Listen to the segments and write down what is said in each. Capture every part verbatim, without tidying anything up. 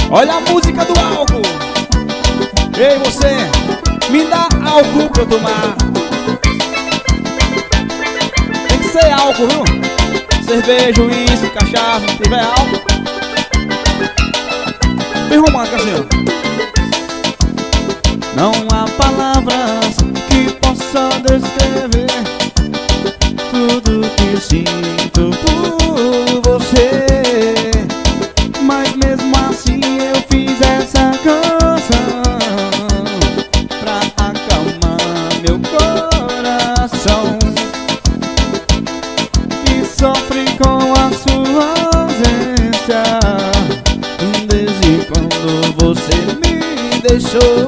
Olha a música do álcool. Ei, você, me dá álcool pra eu tomar. Tem que ser álcool, viu? Cerveja, uísque, cachaça, se tiver álcool. Bem romântico assim, ó. Não há palavras que possam descrever tudo que sinto por você. Mas mesmo assim eu fiz essa canção pra acalmar meu coração, que sofre com a sua ausência. Desde quando você me deixou,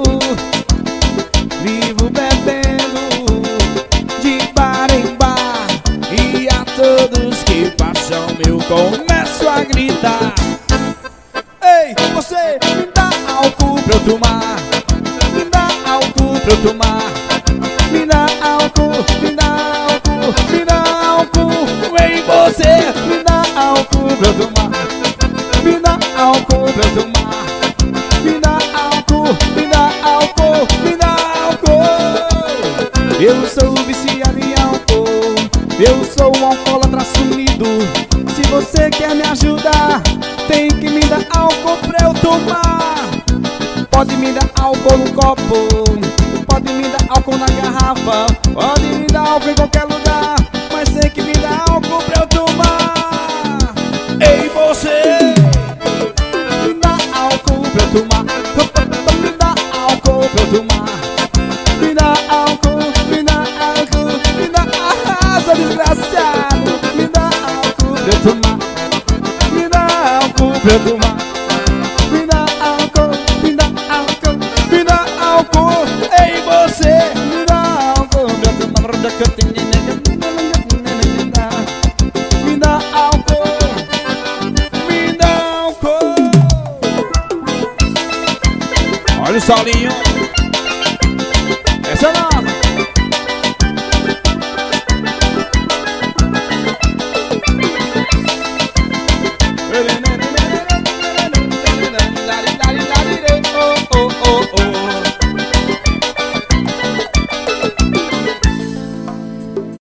vivo bebendo de bar em bar, e a todos que passam eu começo a gritar. Ei, você, me dá álcool pra eu tomar. Me dá álcool pra eu tomar. Me dá álcool, me dá álcool, me dá álcool. Ei, você, me dá álcool pra eu tomar. Me dá álcool pra eu tomar. Me dá álcool, me dá álcool, me dá álcool. Eu sou viciado em álcool, eu sou um alcoólatra sumido. Se você quer me ajudar, tem que me dar álcool pra eu tomar. Pode me dar álcool no copo, pode me dar álcool na garrafa, pode me dar álcool em qualquer lugar, mas tem que me dar álcool pra eu tomar. Ei, você, me dá álcool pra eu tomar. Me dá álcool pra eu tomar. Me dá álcool, me dá álcool, me dá arrasa, desgraçado. Me dá álcool pra eu tomar. Me dá álcool pra eu tomar. Me dá álcool, me dá álcool, me dá álcool. Ei, você, me dá álcool pra eu tomar. Me dá álcool, me dá álcool. Olha o solinho. Essa não.